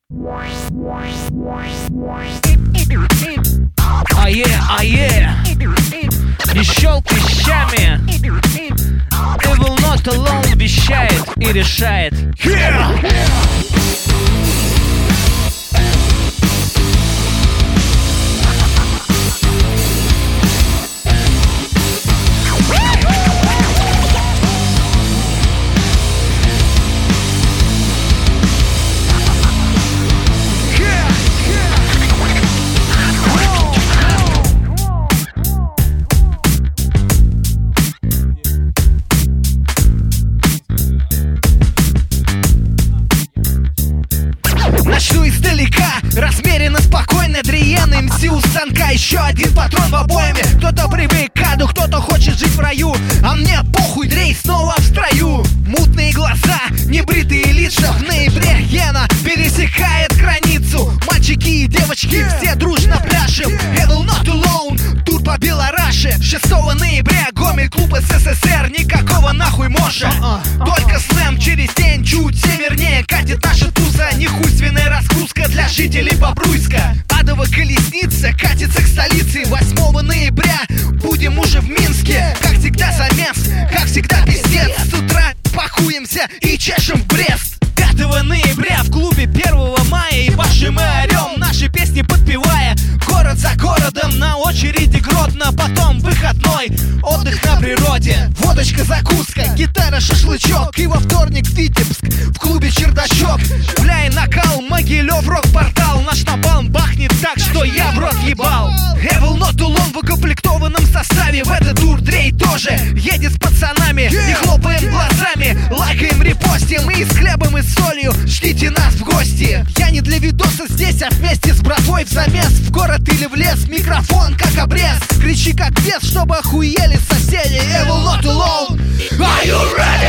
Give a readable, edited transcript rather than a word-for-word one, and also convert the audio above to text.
Не щелкай щами. Evil Not Alone вещает и решает. Начну издалека, размеренно, спокойно. Дриен, МС у станка, еще один патрон в обойме. Кто-то привык к аду, кто-то хочет жить в раю, а мне похуй, Дрей снова в строю. Мутные глаза, небритые лица. В ноябре Гена пересекает границу. Мальчики и девочки все дружно пляшем. Evil Not Alone, тур по Белораше. 6 ноября Гомель, клуб СССР. Никакого нахуй Моша, только слэм. Через день чуть севернее катит наша туза. Нехуйственная разгрузка для жителей Бобруйска. Адова колесница катится к столице. 8 ноября будем уже в Минске. Как всегда замес, как всегда пиздец. С утра пакуемся и чешем в Брест. 5 ноября в клубе 1 мая ебашим мы орем, наши песни подпевая. Город за городом, на очереди Гродно. Потом выходной, отдых на природе. Водочка, закуска, гитара, шашлычок. И во вторник в Витебск, в клубе Чердачок. Бля и накал, Могилев, рок-портал. Наш напалм бахнет так, что я в рот ебал. Evil Not Alone в укомплектованном составе. В этот тур Дрей тоже едет с пацанами. Не хлопаем глазами, лайкаем, репостим. И с хлебом и с солью ждите нас в гости. Я не для видоса здесь, а вместе с братвой в замес. В город или в лес, микрофон как обрез. Кричи как бес, чтобы охуели соседи. Evil Not Alone, are you ready?